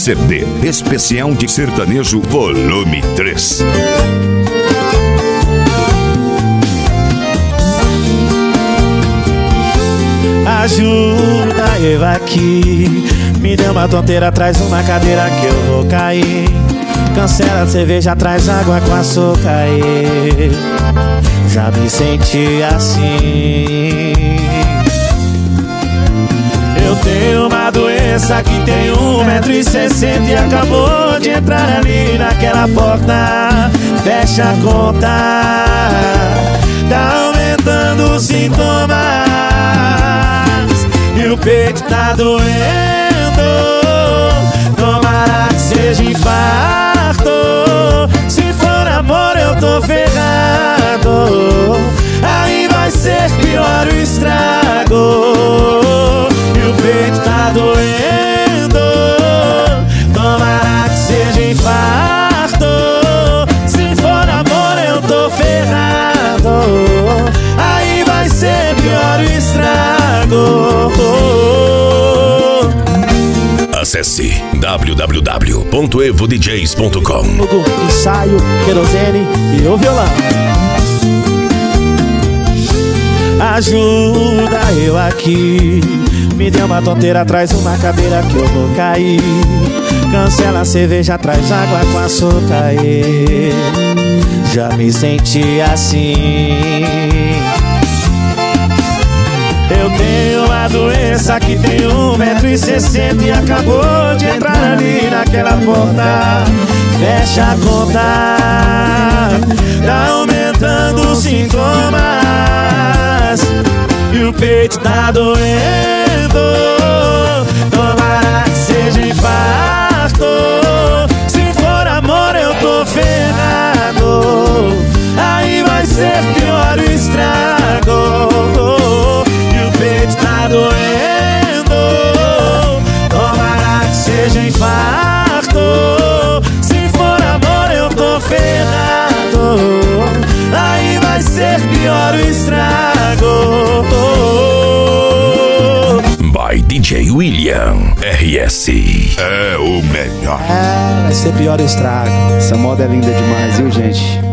CD especial de sertanejo volume 3. Ajuda eu aqui, me dê uma tonteira, traz uma cadeira que eu vou cair. Cancela a cerveja, traz água com açúcar. Já me senti assim. Eu tenho uma doença que tem 1,60 m e acabou de entrar ali naquela porta. Fecha a conta, tá aumentando os sintomas e o peito tá doendo. Tomara que seja infarto. Se for amor eu tô ferrado. Aí vai ser pior o estrago. E o peito tá doendo. Tomara que seja infarto. Se for amor eu tô ferrado. Aí vai ser pior o estrago. Acesse www.evodjs.com. Ensaio, querosene e o violão. Ajuda eu aqui, me dê uma tonteira, traz uma cadeira que eu vou cair. Cancela a cerveja, traz água com açúcar. Já me senti assim. Eu tenho uma doença que tem 1,60 m e acabou de entrar ali naquela porta. Fecha a conta, tá aumentando os sintomas e o peito tá doendo. Tomara que seja infarto. Se for amor eu tô ferrado. Aí vai ser pior o estrago. Tá doendo. Tomara que seja infarto. Se for amor eu tô ferrado. Aí vai ser pior o estrago. By DJ William RS. É o melhor. Vai ser pior o estrago. Essa moda é linda demais, viu, gente?